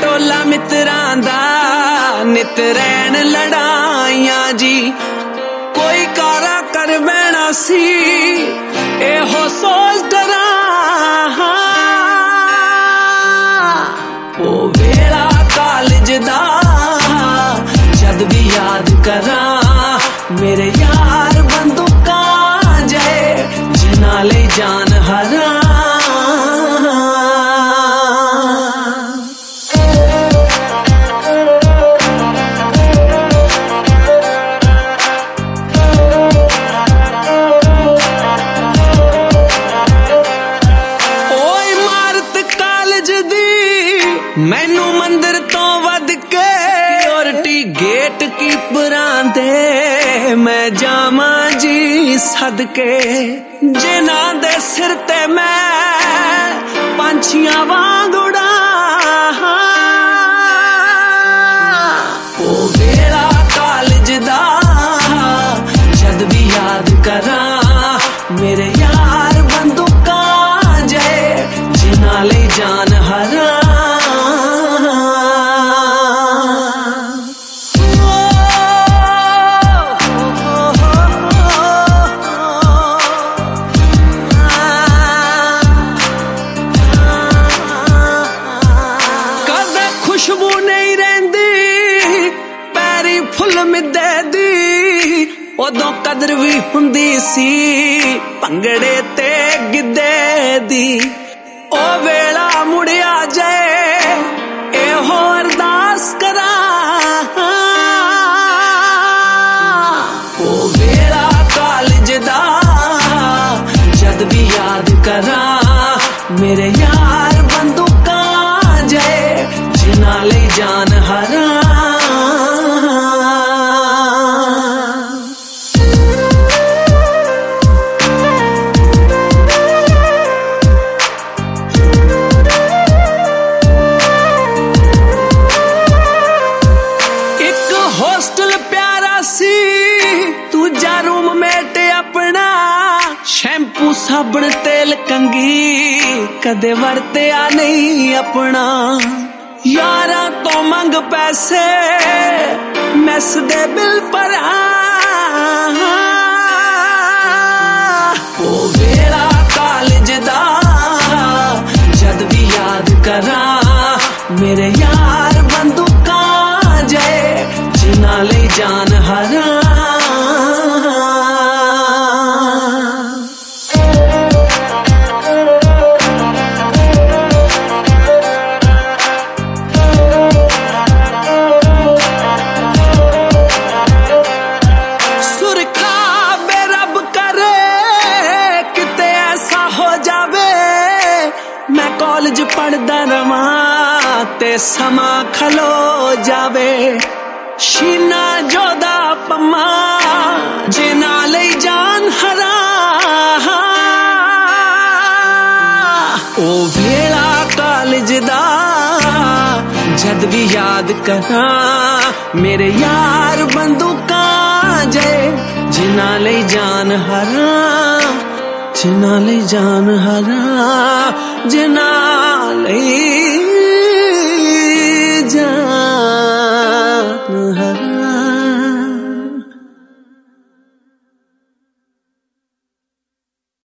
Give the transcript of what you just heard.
टोला मित्रां दा नित रैन लड़ाइयां जी कोई कारा कर बैना सी एहो सोच डरा ओ वेला कॉलेज दा जद भी याद करा मेरे यार बंदूकां जे जिन्हां ले जान हरा मैनू मंदिर तो वध के सिक्योरिटी गेट कीपरां दे मैं जामा जी सदके जिन्हां दे सिर ते मैं पंछियां वांग उड़ा ओ वेला कॉलेज दा जद भी याद करा मेरे यार बंदूकां जे जिन्हां ले जान हरा खुशबू नहीं रहंदी पैरी फुल मिदे दी उदों कदर भी हुंदी सी भंगड़े ते गिद्धे दी ओ वेला मुड़िया जाए एहो अरदास करा ओ वेला कॉलेज दा जद भी याद करा मेरे यार बंदूकां जे जिन्हां ले जान हरा एक हॉस्टल प्यारा सी दूजा रूममेट अपना शैम्पू साबण तेल कंगी कदे वरत्या नहीं अपना यारा तो मंग पैसे मैस दे बिल पर ओ वेला कॉलेज दा जद भी याद करा मेरे यार बंदूकां जे जिन्हां ले जान हरा मैं कॉलेज पढ़दा रवां ते समा खलो जावे शीना जोदा पम्मा जिन्हां ले जान हरा ओ वेला कॉलेज दा जद भी याद करा मेरे यार बंदूकां जे जिन्हां ले जान हरा जिन्हां ले जान हरा जिन्हां